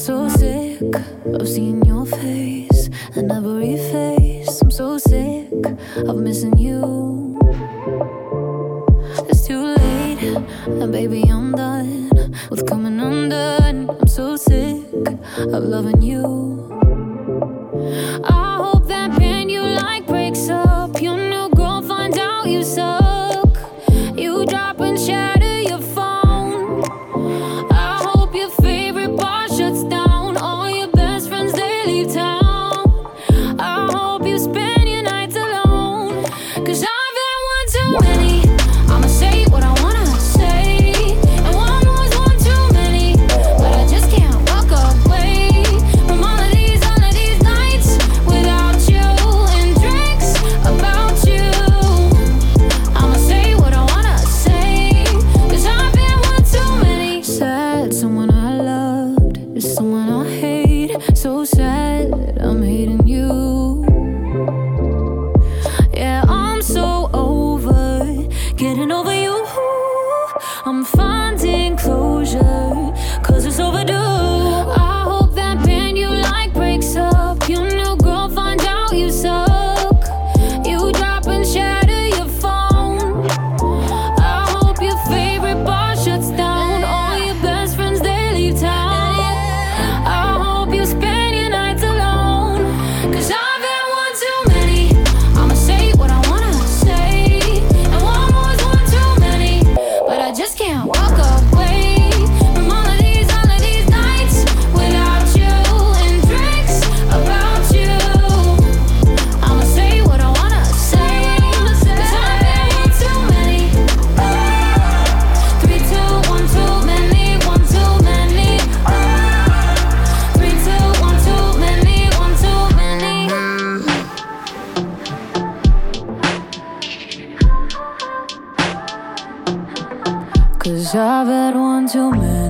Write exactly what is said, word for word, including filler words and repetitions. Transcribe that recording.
so sick of seeing your face and every face. I'm so sick of missing you. It's too late, and baby, I'm done with coming undone. I'm so sick of loving you. I hope that pain you like breaks up. Your new girl finds out you suck. You drop and shatter your phone. I hope your favorite bar shuts down. All your best friends, they leave town. I hope you spend your nights alone, 'cause I've had one too many. I'ma say what I wanna say, and one more's one too many. But I just can't walk away from all of these, all of these nights without you, and drinks about you. I'ma say what I wanna say, 'cause I've been one too many. Sad, someone I loved is someone I hate. So sad, I'm hating you. Yeah, I'm so over getting over you. I'm finding closure, 'cause it's overdue. I hope that pain you like breaks up. Your new girl finds out you suck. You drop and shatter your phone. I hope your favorite bar shuts down. All your best friends, they leave town. I hope you spend your nights alone, 'cause I've had one too many. I'ma say what I wanna say, and one more's one too many. But I just can't walk away from all of these, all of these nights without you, and drinks about you. I'ma say what I wanna say, 'cause I've had one too many. Three, two, one too many, one too many. Three, two, one too many, one too many. 'Cause I've had one too many.